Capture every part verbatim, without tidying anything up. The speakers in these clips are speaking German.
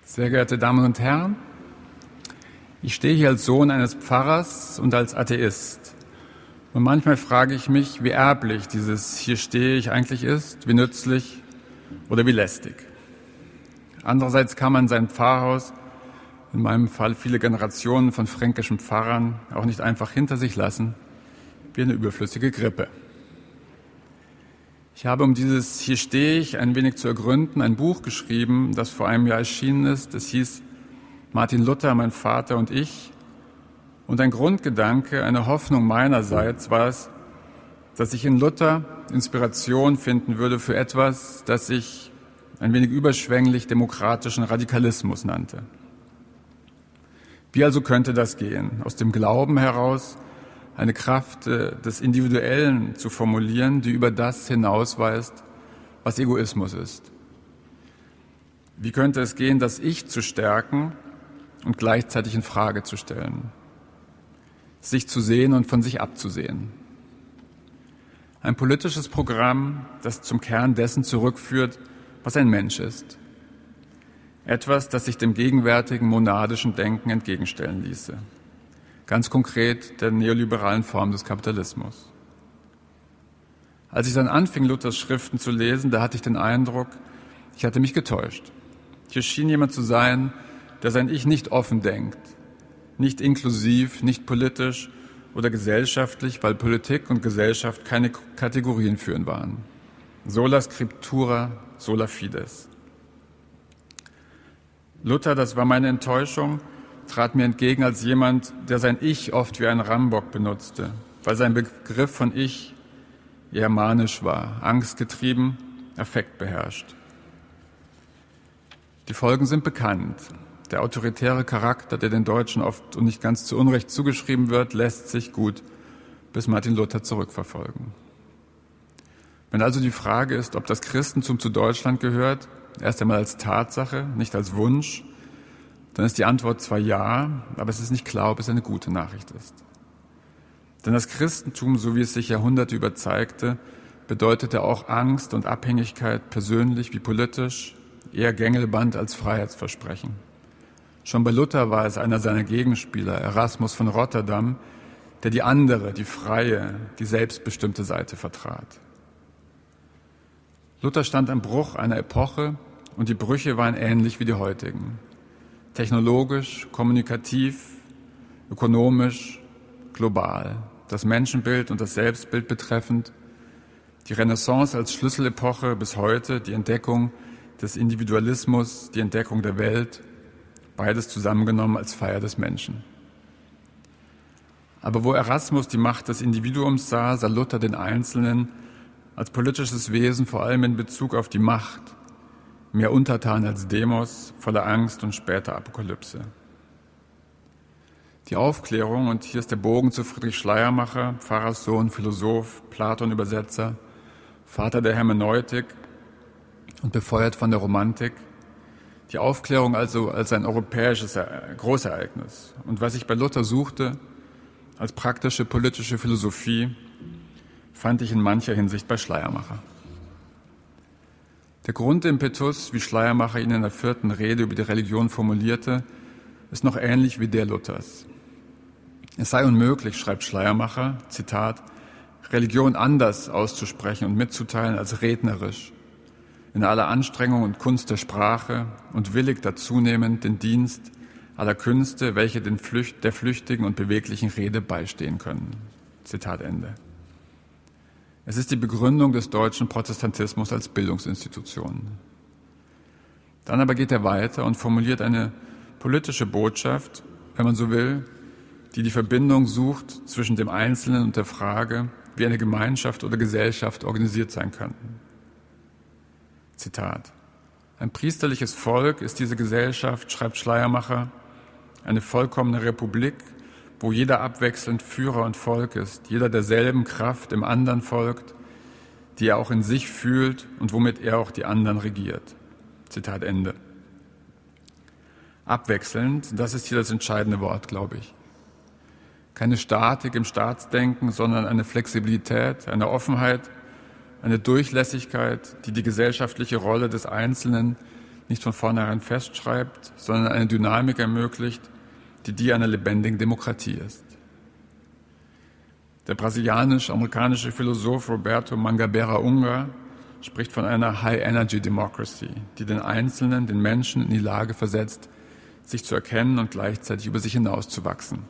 Sehr geehrte Damen und Herren, ich stehe hier als Sohn eines Pfarrers und als Atheist. Und manchmal frage ich mich, wie erblich dieses "Hier stehe ich" eigentlich ist, wie nützlich oder wie lästig. Andererseits kann man sein Pfarrhaus, in meinem Fall viele Generationen von fränkischen Pfarrern, auch nicht einfach hinter sich lassen, wie eine überflüssige Grippe. Ich habe, um dieses "Hier stehe ich" ein wenig zu ergründen, ein Buch geschrieben, das vor einem Jahr erschienen ist. Es hieß Martin Luther, mein Vater und ich. Und ein Grundgedanke, eine Hoffnung meinerseits war es, dass ich in Luther Inspiration finden würde für etwas, das ich ein wenig überschwänglich demokratischen Radikalismus nannte. Wie also könnte das gehen? Aus dem Glauben heraus eine Kraft des Individuellen zu formulieren, die über das hinausweist, was Egoismus ist. Wie könnte es gehen, das Ich zu stärken und gleichzeitig in Frage zu stellen? Sich zu sehen und von sich abzusehen. Ein politisches Programm, das zum Kern dessen zurückführt, was ein Mensch ist. Etwas, das sich dem gegenwärtigen monadischen Denken entgegenstellen ließe. Ganz konkret der neoliberalen Form des Kapitalismus. Als ich dann anfing, Luthers Schriften zu lesen, da hatte ich den Eindruck, ich hatte mich getäuscht. Hier schien jemand zu sein, der sein Ich nicht offen denkt, nicht inklusiv, nicht politisch oder gesellschaftlich, weil Politik und Gesellschaft keine Kategorien führen waren. Sola scriptura, sola fides. Luther, das war meine Enttäuschung, trat mir entgegen als jemand, der sein Ich oft wie einen Rambock benutzte, weil sein Begriff von Ich eher manisch war, angstgetrieben, affektbeherrscht. Die Folgen sind bekannt. Der autoritäre Charakter, der den Deutschen oft und nicht ganz zu Unrecht zugeschrieben wird, lässt sich gut bis Martin Luther zurückverfolgen. Wenn also die Frage ist, ob das Christentum zu Deutschland gehört, erst einmal als Tatsache, nicht als Wunsch, dann ist die Antwort zwar ja, aber es ist nicht klar, ob es eine gute Nachricht ist. Denn das Christentum, so wie es sich Jahrhunderte über zeigte, bedeutete auch Angst und Abhängigkeit, persönlich wie politisch, eher Gängelband als Freiheitsversprechen. Schon bei Luther war es einer seiner Gegenspieler, Erasmus von Rotterdam, der die andere, die freie, die selbstbestimmte Seite vertrat. Luther stand am Bruch einer Epoche und die Brüche waren ähnlich wie die heutigen. Technologisch, kommunikativ, ökonomisch, global. Das Menschenbild und das Selbstbild betreffend. Die Renaissance als Schlüsselepoche bis heute, die Entdeckung des Individualismus, die Entdeckung der Welt, beides zusammengenommen als Feier des Menschen. Aber wo Erasmus die Macht des Individuums sah, sah Luther den Einzelnen als politisches Wesen vor allem in Bezug auf die Macht, mehr untertan als Demos, voller Angst und später Apokalypse. Die Aufklärung, und hier ist der Bogen zu Friedrich Schleiermacher, Pfarrerssohn, Philosoph, Platon-Übersetzer, Vater der Hermeneutik und befeuert von der Romantik, die Aufklärung also als ein europäisches Großereignis. Und was ich bei Luther suchte, als praktische politische Philosophie, fand ich in mancher Hinsicht bei Schleiermacher. Der Grundimpetus, wie Schleiermacher ihn in der vierten Rede über die Religion formulierte, ist noch ähnlich wie der Luthers. Es sei unmöglich, schreibt Schleiermacher, Zitat, Religion anders auszusprechen und mitzuteilen als rednerisch, in aller Anstrengung und Kunst der Sprache und willig dazunehmend den Dienst aller Künste, welche den Flücht, der flüchtigen und beweglichen Rede beistehen können. Zitat Ende. Es ist die Begründung des deutschen Protestantismus als Bildungsinstitution. Dann aber geht er weiter und formuliert eine politische Botschaft, wenn man so will, die die Verbindung sucht zwischen dem Einzelnen und der Frage, wie eine Gemeinschaft oder Gesellschaft organisiert sein kann. Zitat. Ein priesterliches Volk ist diese Gesellschaft, schreibt Schleiermacher, eine vollkommene Republik, wo jeder abwechselnd Führer und Volk ist, jeder derselben Kraft im anderen folgt, die er auch in sich fühlt und womit er auch die anderen regiert. Zitat Ende. Abwechselnd, das ist hier das entscheidende Wort, glaube ich. Keine Statik im Staatsdenken, sondern eine Flexibilität, eine Offenheit, eine Durchlässigkeit, die die gesellschaftliche Rolle des Einzelnen nicht von vornherein festschreibt, sondern eine Dynamik ermöglicht, die die einer lebendigen Demokratie ist. Der brasilianisch-amerikanische Philosoph Roberto Mangabeira-Ungar spricht von einer High-Energy-Democracy, die den Einzelnen, den Menschen in die Lage versetzt, sich zu erkennen und gleichzeitig über sich hinauszuwachsen.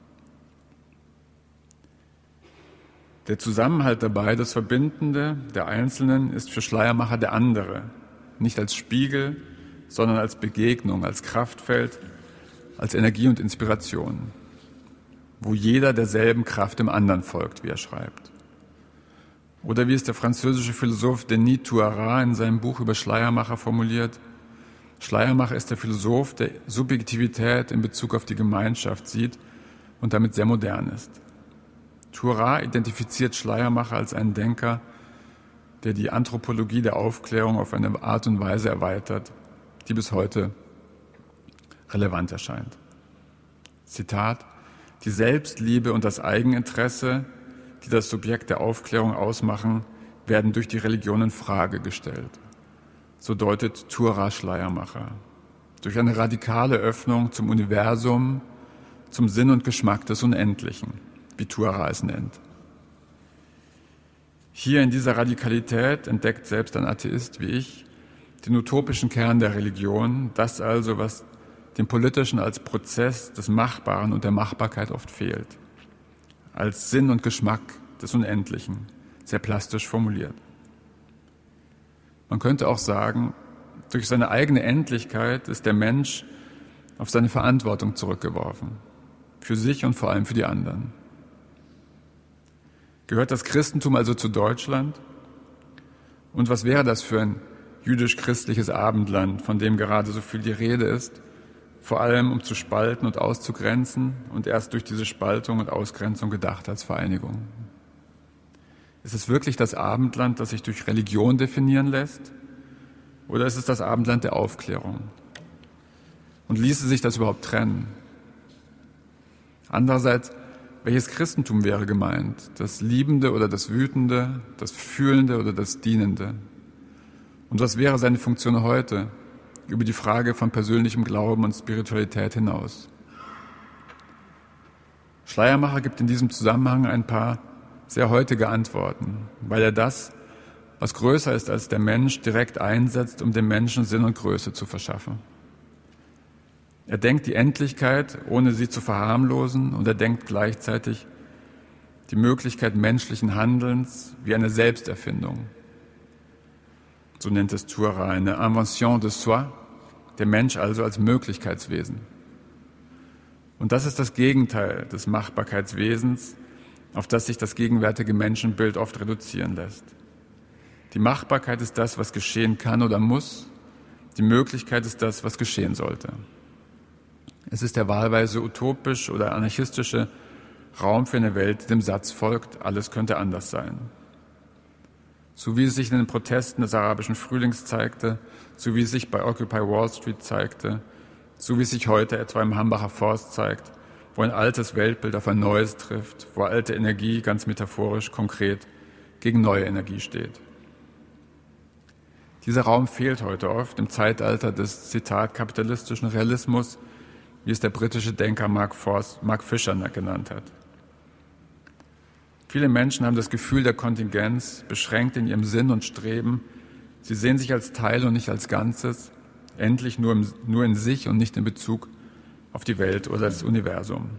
Der Zusammenhalt dabei, das Verbindende der Einzelnen, ist für Schleiermacher der andere, nicht als Spiegel, sondern als Begegnung, als Kraftfeld, als Energie und Inspiration, wo jeder derselben Kraft dem anderen folgt, wie er schreibt. Oder wie es der französische Philosoph Denis Touara in seinem Buch über Schleiermacher formuliert: Schleiermacher ist der Philosoph, der Subjektivität in Bezug auf die Gemeinschaft sieht und damit sehr modern ist. Touara identifiziert Schleiermacher als einen Denker, der die Anthropologie der Aufklärung auf eine Art und Weise erweitert, die bis heute relevant erscheint. Zitat: Die Selbstliebe und das Eigeninteresse, die das Subjekt der Aufklärung ausmachen, werden durch die Religion in Frage gestellt. So deutet Touara Schleiermacher. Durch eine radikale Öffnung zum Universum, zum Sinn und Geschmack des Unendlichen, wie Touara es nennt. Hier in dieser Radikalität entdeckt selbst ein Atheist wie ich den utopischen Kern der Religion, das also, was dem Politischen als Prozess des Machbaren und der Machbarkeit oft fehlt, als Sinn und Geschmack des Unendlichen, sehr plastisch formuliert. Man könnte auch sagen, durch seine eigene Endlichkeit ist der Mensch auf seine Verantwortung zurückgeworfen, für sich und vor allem für die anderen. Gehört das Christentum also zu Deutschland? Und was wäre das für ein jüdisch-christliches Abendland, von dem gerade so viel die Rede ist, vor allem um zu spalten und auszugrenzen und erst durch diese Spaltung und Ausgrenzung gedacht als Vereinigung? Ist es wirklich das Abendland, das sich durch Religion definieren lässt? Oder ist es das Abendland der Aufklärung? Und ließe sich das überhaupt trennen? Andererseits, welches Christentum wäre gemeint? Das Liebende oder das Wütende, das Fühlende oder das Dienende? Und was wäre seine Funktion heute, über die Frage von persönlichem Glauben und Spiritualität hinaus? Schleiermacher gibt in diesem Zusammenhang ein paar sehr heutige Antworten, weil er das, was größer ist als der Mensch, direkt einsetzt, um dem Menschen Sinn und Größe zu verschaffen. Er denkt die Endlichkeit, ohne sie zu verharmlosen, und er denkt gleichzeitig die Möglichkeit menschlichen Handelns wie eine Selbsterfindung. So nennt es Touara, eine Invention de soi, der Mensch also als Möglichkeitswesen. Und das ist das Gegenteil des Machbarkeitswesens, auf das sich das gegenwärtige Menschenbild oft reduzieren lässt. Die Machbarkeit ist das, was geschehen kann oder muss. Die Möglichkeit ist das, was geschehen sollte. Es ist der wahlweise utopisch oder anarchistische Raum für eine Welt, die dem Satz folgt, alles könnte anders sein. So wie es sich in den Protesten des arabischen Frühlings zeigte, so wie es sich bei Occupy Wall Street zeigte, so wie es sich heute etwa im Hambacher Forst zeigt, wo ein altes Weltbild auf ein neues trifft, wo alte Energie ganz metaphorisch, konkret gegen neue Energie steht. Dieser Raum fehlt heute oft im Zeitalter des, Zitat, kapitalistischen Realismus, wie es der britische Denker Mark, Forst, Mark Fisher genannt hat. Viele Menschen haben das Gefühl der Kontingenz, beschränkt in ihrem Sinn und Streben. Sie sehen sich als Teil und nicht als Ganzes, endlich nur, im, nur in sich und nicht in Bezug auf die Welt oder das Universum.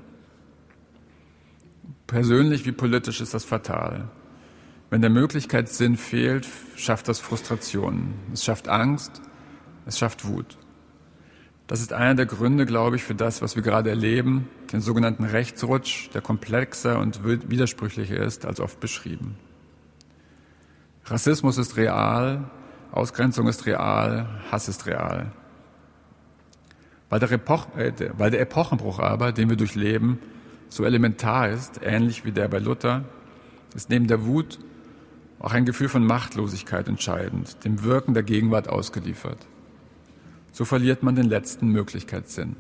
Persönlich wie politisch ist das fatal. Wenn der Möglichkeitssinn fehlt, schafft das Frustrationen. Es schafft Angst, es schafft Wut. Das ist einer der Gründe, glaube ich, für das, was wir gerade erleben, den sogenannten Rechtsrutsch, der komplexer und widersprüchlicher ist als oft beschrieben. Rassismus ist real, Ausgrenzung ist real, Hass ist real. Weil der, Epoch, äh, weil der Epochenbruch aber, den wir durchleben, so elementar ist, ähnlich wie der bei Luther, ist neben der Wut auch ein Gefühl von Machtlosigkeit entscheidend, dem Wirken der Gegenwart ausgeliefert. So verliert man den letzten Möglichkeitssinn.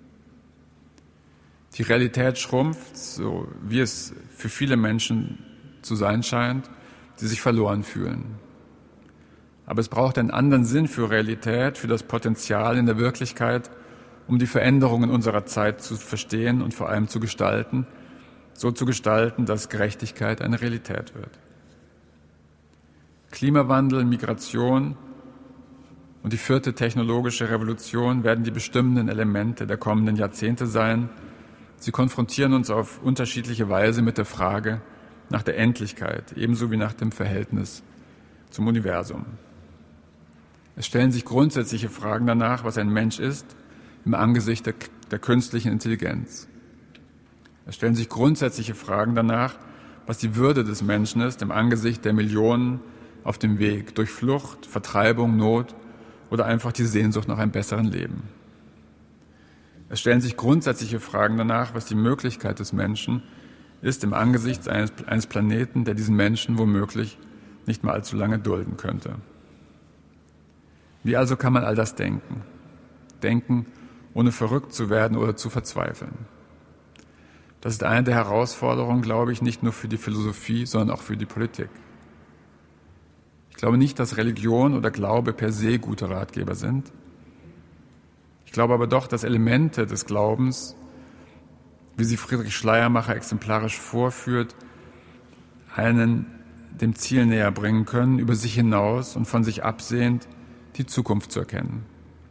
Die Realität schrumpft, so wie es für viele Menschen zu sein scheint, die sich verloren fühlen. Aber es braucht einen anderen Sinn für Realität, für das Potenzial in der Wirklichkeit, um die Veränderungen unserer Zeit zu verstehen und vor allem zu gestalten, so zu gestalten, dass Gerechtigkeit eine Realität wird. Klimawandel, Migration und die vierte technologische Revolution werden die bestimmenden Elemente der kommenden Jahrzehnte sein. Sie konfrontieren uns auf unterschiedliche Weise mit der Frage nach der Endlichkeit, ebenso wie nach dem Verhältnis zum Universum. Es stellen sich grundsätzliche Fragen danach, was ein Mensch ist, im Angesicht der, der künstlichen Intelligenz. Es stellen sich grundsätzliche Fragen danach, was die Würde des Menschen ist, im Angesicht der Millionen auf dem Weg durch Flucht, Vertreibung, Not oder einfach die Sehnsucht nach einem besseren Leben. Es stellen sich grundsätzliche Fragen danach, was die Möglichkeit des Menschen ist, im Angesicht eines, eines Planeten, der diesen Menschen womöglich nicht mehr allzu lange dulden könnte. Wie also kann man all das denken? Denken, ohne verrückt zu werden oder zu verzweifeln. Das ist eine der Herausforderungen, glaube ich, nicht nur für die Philosophie, sondern auch für die Politik. Ich glaube nicht, dass Religion oder Glaube per se gute Ratgeber sind. Ich glaube aber doch, dass Elemente des Glaubens, wie sie Friedrich Schleiermacher exemplarisch vorführt, einen dem Ziel näher bringen können, über sich hinaus und von sich absehend die Zukunft zu erkennen.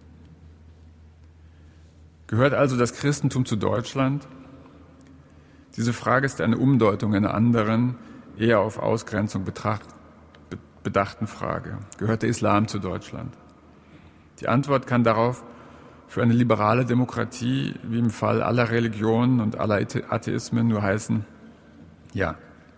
Gehört also das Christentum zu Deutschland? Diese Frage ist eine Umdeutung einer anderen, eher auf Ausgrenzung betracht, bedachten Frage. Gehört der Islam zu Deutschland? Die Antwort kann darauf für eine liberale Demokratie, wie im Fall aller Religionen und aller Atheismen, nur heißen, ja.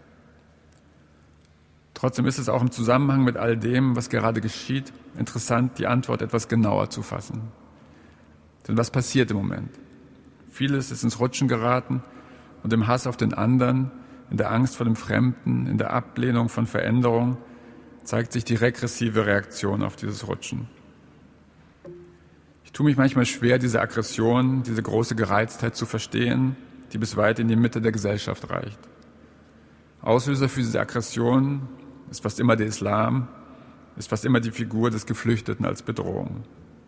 Trotzdem ist es auch im Zusammenhang mit all dem, was gerade geschieht, interessant, die Antwort etwas genauer zu fassen. Denn was passiert im Moment? Vieles ist ins Rutschen geraten und im Hass auf den anderen, in der Angst vor dem Fremden, in der Ablehnung von Veränderung zeigt sich die regressive Reaktion auf dieses Rutschen. Ich tue mich manchmal schwer, diese Aggression, diese große Gereiztheit zu verstehen, die bis weit in die Mitte der Gesellschaft reicht. Auslöser für diese Aggression ist fast immer der Islam, ist fast immer die Figur des Geflüchteten als Bedrohung.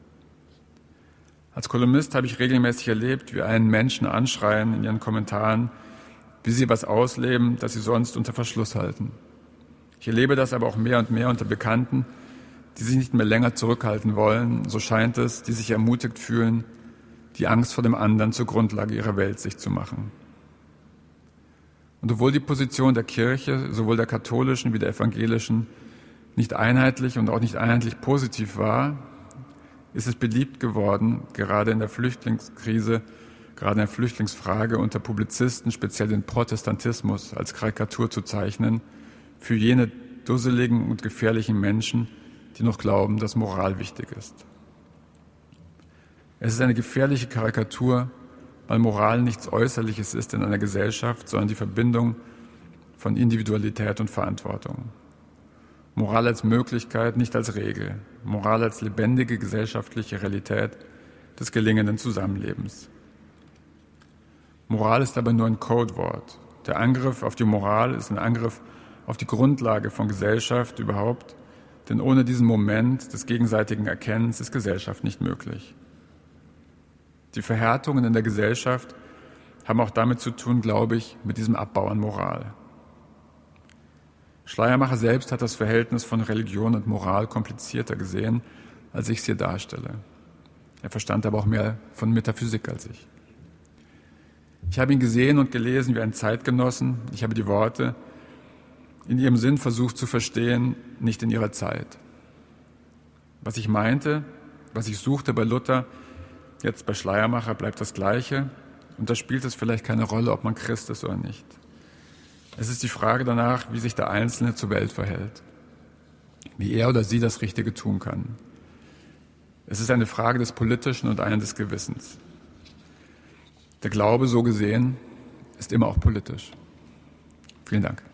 Als Kolumnist habe ich regelmäßig erlebt, wie einen Menschen anschreien in ihren Kommentaren, wie sie was ausleben, das sie sonst unter Verschluss halten. Ich erlebe das aber auch mehr und mehr unter Bekannten, die sich nicht mehr länger zurückhalten wollen, so scheint es, die sich ermutigt fühlen, die Angst vor dem anderen zur Grundlage ihrer Weltsicht zu machen. Und obwohl die Position der Kirche, sowohl der katholischen wie der evangelischen, nicht einheitlich und auch nicht einheitlich positiv war, ist es beliebt geworden, gerade in der Flüchtlingskrise, gerade in der Flüchtlingsfrage unter Publizisten, speziell den Protestantismus, als Karikatur zu zeichnen, für jene dusseligen und gefährlichen Menschen, die noch glauben, dass Moral wichtig ist. Es ist eine gefährliche Karikatur, weil Moral nichts Äußerliches ist in einer Gesellschaft, sondern die Verbindung von Individualität und Verantwortung. Moral als Möglichkeit, nicht als Regel. Moral als lebendige gesellschaftliche Realität des gelingenden Zusammenlebens. Moral ist aber nur ein Codewort. Der Angriff auf die Moral ist ein Angriff auf die Grundlage von Gesellschaft überhaupt, denn ohne diesen Moment des gegenseitigen Erkennens ist Gesellschaft nicht möglich. Die Verhärtungen in der Gesellschaft haben auch damit zu tun, glaube ich, mit diesem Abbau an Moral. Schleiermacher selbst hat das Verhältnis von Religion und Moral komplizierter gesehen, als ich es hier darstelle. Er verstand aber auch mehr von Metaphysik als ich. Ich habe ihn gesehen und gelesen wie ein Zeitgenossen. Ich habe die Worte in ihrem Sinn versucht zu verstehen, nicht in ihrer Zeit. Was ich meinte, was ich suchte bei Luther, jetzt bei Schleiermacher bleibt das Gleiche. Und da spielt es vielleicht keine Rolle, ob man Christ ist oder nicht. Es ist die Frage danach, wie sich der Einzelne zur Welt verhält, wie er oder sie das Richtige tun kann. Es ist eine Frage des Politischen und eine des Gewissens. Der Glaube, so gesehen, ist immer auch politisch. Vielen Dank.